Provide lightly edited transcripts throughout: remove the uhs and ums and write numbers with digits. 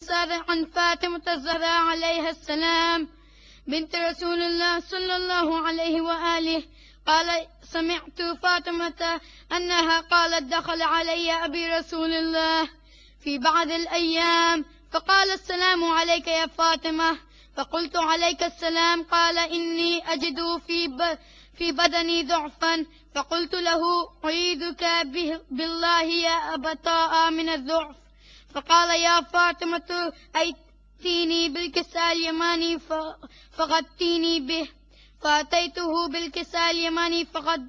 الأثر عن فاطمة الزهراء عليها السلام بنت رسول الله صلى الله عليه وآله قال سمعت فاطمة أنها قالت دخل علي أبي رسول الله في بعض الأيام فقال السلام عليك يا فاطمة فقلت عليك السلام قال إني أجد في بدني ضعفا فقلت له أعيذك بالله يا أبتاء من الضعف فقال يا فاطمة أيتيني بالكساء اليماني فغطيني به فأتيته بالكساء اليماني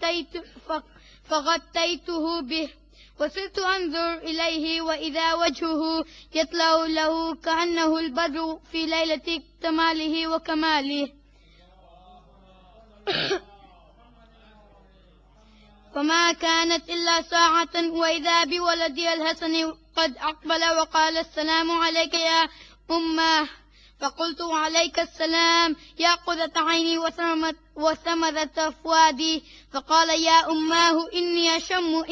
فغطيته به وصرت أنظر إليه وإذا وجهه يطلع له كأنه البدر في ليلة اكتماله وكماله فما كانت إلا ساعة وإذا بولدي الحسن قد أقبل وقال السلام عليك يا أمه فقلت عليك السلام يا قرة عيني وثمرة فؤادي فقال يا أماه إني أشم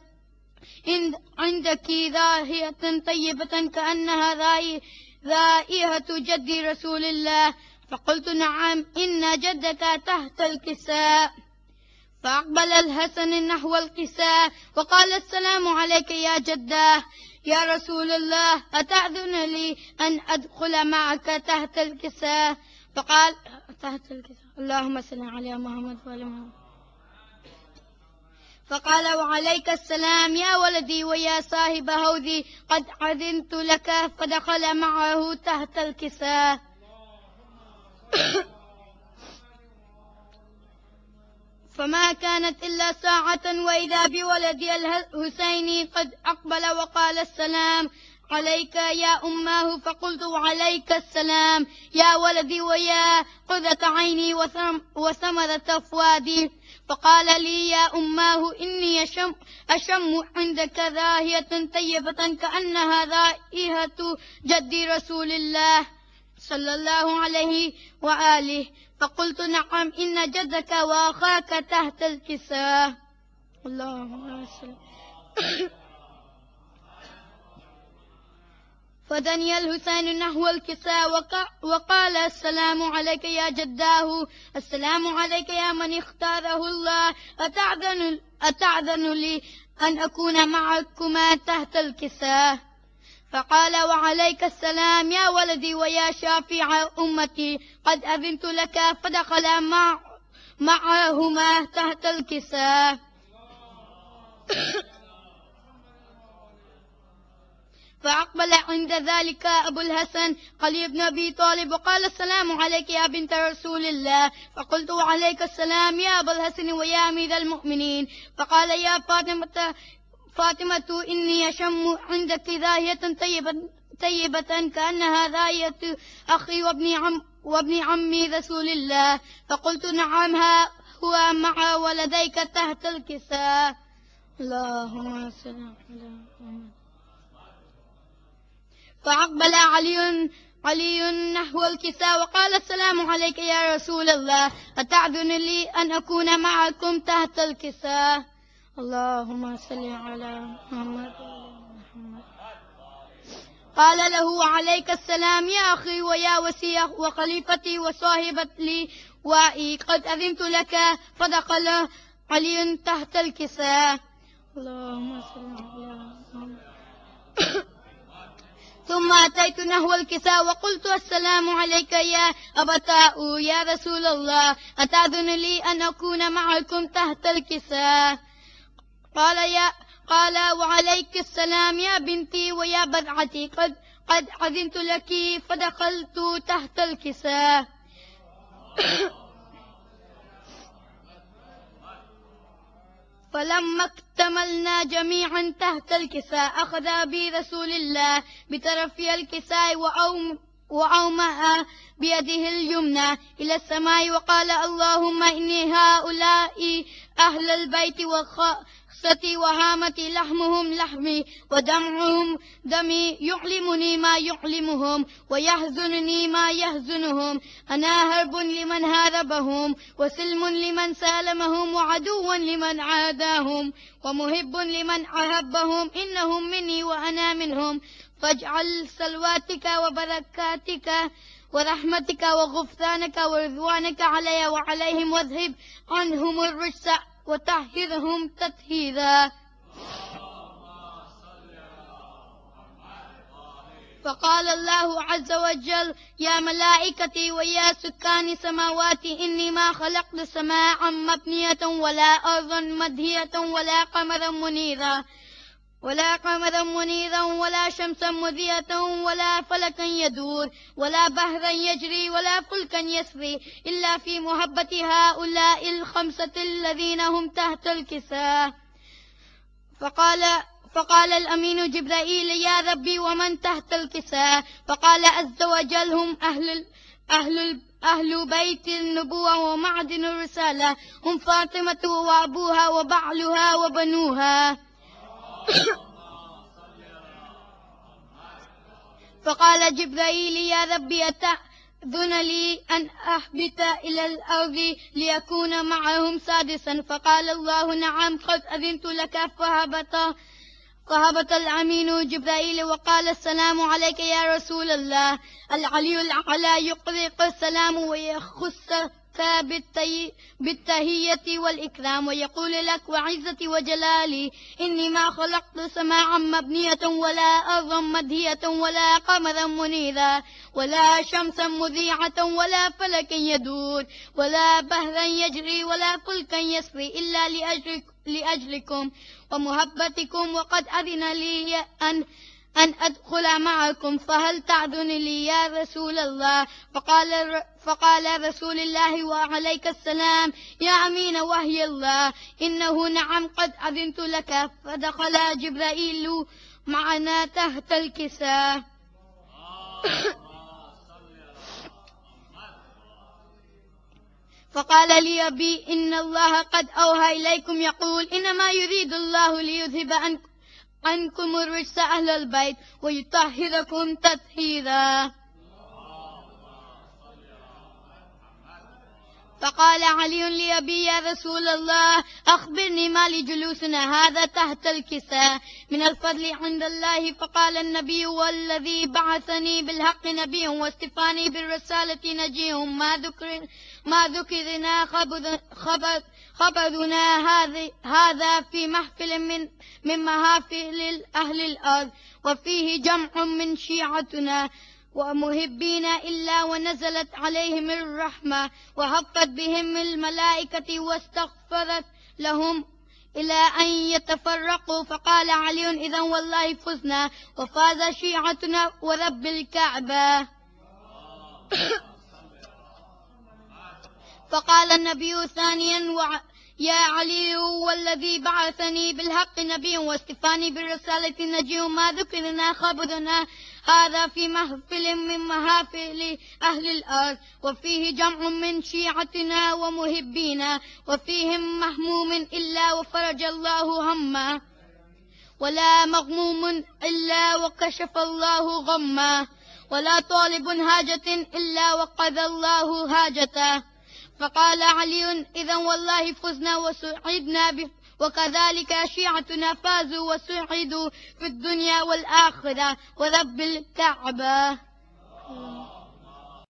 عندك رائحة طيبة كأنها رائحة جد رسول الله فقلت نعم إن جدك تحت الكساء فأقبل الحسن نحو الكساء وقال السلام عليك يا جداه يا رسول الله أتأذن لي أن أدخل معك تحت الكساء فقال تحت الكساء اللهم صل على محمد وعلى محمد فقال وعليك السلام يا ولدي ويا صاحب هودي قد أذنت لك فدخل معه تحت الكساء فما كانت إلا ساعة وإذا بولدي الحسين قد أقبل وقال السلام عليك يا أماه فقلت عليك السلام يا ولدي ويا قرة عيني وثمرة فؤادي فقال لي يا أماه إني أشم عندك رائحة طيبة كأنها رائحة جد رسول الله صلى الله عليه وآله فقلت نعم إن جدك وأخاك تحت الكساء اللهم صل فدني الحسين نحو الكساء وقال السلام عليك يا جداه السلام عليك يا من اختاره الله أتعذن لي أن أكون معكما تحت الكساء فقال وعليك السلام يا ولدي ويا شافع أمتي قد أذنت لك فدخل معهما تحت الكساء فأقبل عند ذلك أبو الحسن علي بن أبي طالب وقال السلام عليك يا بنت رسول الله فقلت وعليك السلام يا أبا الحسن ويا أمير المؤمنين فقال يا فاطمة إني أشم عندك رائحة طيبة كأنها رائحة أخي وابن عمي رسول الله فقلت نعم هو مع ولديك تحت الكساء اللهم صل على محمد فأقبل علي نحو الكساء وقال السلام عليك يا رسول الله أتأذن لي أن أكون معكم تحت الكساء اللهم صل على محمد قال له عليك السلام يا أخي ويا وسيع وخليفتي وصاحبة لي وائي قد أذنت لك فدخل علي تحت الكساء اللهم صل على محمد ثم أتيت نحو الكساء وقلت السلام عليك يا أبتاء يا رسول الله أتأذن لي أن أكون معكم تحت الكساء قال وعليك السلام يا بنتي ويا بضعتي قد أذنت لك فدخلت تحت الكساء فلما اكتملنا جميعا تحت الكساء أخذ برسول الله بطرف الكساء وأومأ بيده اليمنى إلى السماء وقال اللهم إني هؤلاء أهل البيت وخاصتي وهامتي لحمهم لحمي ودمعهم دمي يعلمني ما يعلمهم ويحزنني ما يحزنهم أنا هرب لمن هاربهم وسلم لمن سالمهم وعدو لمن عاداهم ومحب لمن أحبهم إنهم مني وأنا منهم فاجعل صلواتك وبركاتك ورحمتك وغفرانك ورضوانك علي وعليهم واذهب عنهم الرجس وطهرهم تطهيرا. فقال الله عز وجل: يا ملائكتي ويا سكان سماواتي إني ما خلقت سماء مبنية ولا أرضا مدهية ولا قمرا منيرا ولا شمسا مذية ولا فلكا يدور ولا بحرا يجري ولا فلكا يسري إلا في محبة هؤلاء الخمسة الذين هم تحت الكساء. فقال الأمين جبرائيل: يا ربي ومن تحت الكساء؟ فقال عز وجل: هم أهل بيت النبوة ومعدن الرسالة، هم فاطمة وأبوها وبعلها وبنوها. فقال جبرائيل: يا ربي أتأذن لي أن أهبط إلى الأرض ليكون معهم سادسا؟ فقال الله: نعم قد أذنت لك. فهبط الأمين جبرائيل وقال: السلام عليك يا رسول الله. العلي الأعلى يقرئك السلام ويخصك بالتهية والإكرام ويقول لك: وعزتي وجلالي إني ما خلقت سماء مبنية ولا أرضا مدهية ولا قمرا منيرا ولا شمسا مذيعة ولا فلكا يدور ولا بحرا يجري ولا فلكا يسري إلا لأجلكم ومحبتكم، وقد أذن لي أن أدخل معكم، فهل تأذن لي يا رسول الله؟ فقال رسول الله: وعليك السلام يا أمين وحي الله، إنه نعم قد أذنت لك. فدخل جبرائيل معنا تحت الكساء. فقال لي أبي: إن الله قد أوحى إليكم يقول: إنما يريد الله ليذهب عنكم الرجس أهل البيت ويطهركم تطهيرا. فقال علي لأبي: يا رسول الله أخبرني ما لجلوسنا هذا تحت الكساء من الفضل عند الله. فقال النبي: والذي بعثني بالحق نبي واصطفاني بالرسالة نجي، ما ذكرنا خبرنا هذا في محفل من محافل أهل الأرض، وفيه جمع من شيعتنا ومحبين إلا ونزلت عليهم الرحمة وهفت بهم الملائكة واستغفرت لهم إلى أن يتفرقوا. فقال علي: إذن والله فزنا وفاز شيعتنا ورب الكعبة. فقال النبي ثانيا: يا علي والذي بعثني بالحق نبي واصطفاني بالرسالة نجي، ما ذكرنا خبرنا هذا في محفل من محافل أهل الأرض، وفيه جمع من شيعتنا ومحبينا، وفيهم محموم إلا وفرج الله همه، ولا مغموم إلا وكشف الله غمه، ولا طالب حاجة إلا وقضى الله حاجته. فقال علي: إذن والله فزنا وسعدنا وكذلك شيعتنا فازوا وسعدوا في الدنيا والآخرة ورب الكعبة.